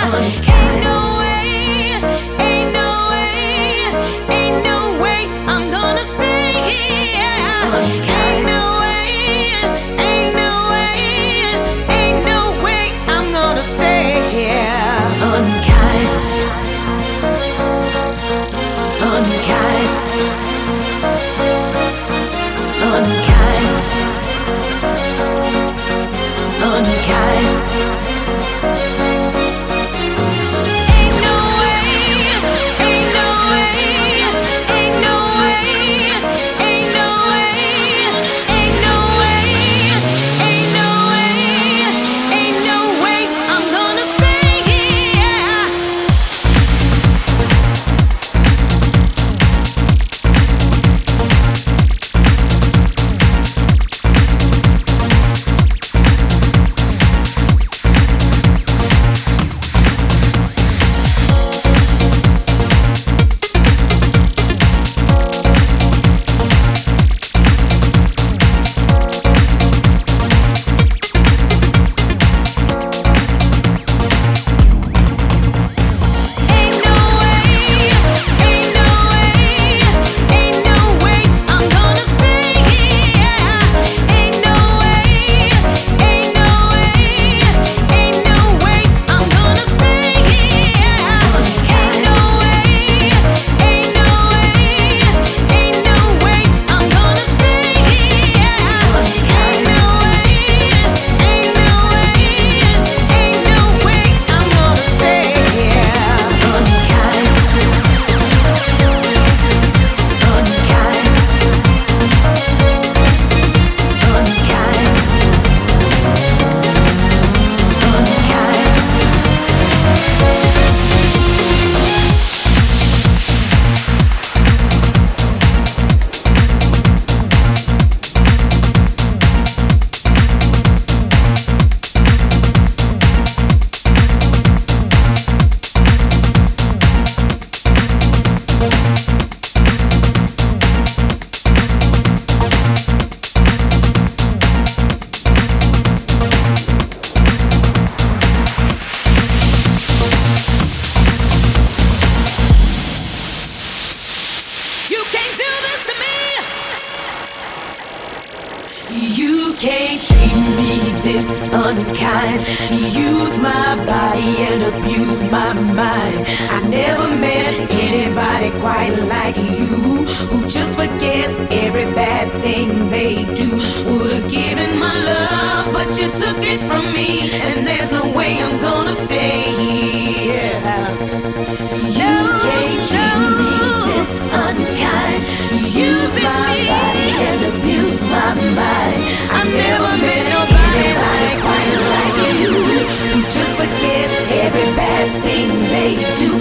Ain't no way, ain't no way, ain't no way I'm gonna stay here. Ain't no way, ain't no way, ain't no way I'm gonna stay here. Unkind, unkind, unkind, unkind. You can't treat me this unkind. Use my body and abuse my mind. I never met anybody quite like you, who just forgets every bad thing they do. Would've given my love, but you took it from me, and there's no way I'm gonna stay here. You can't treat me this unkind. Use my body and abuse my mind. I never met nobody quite like you, who just forgets every bad thing they do.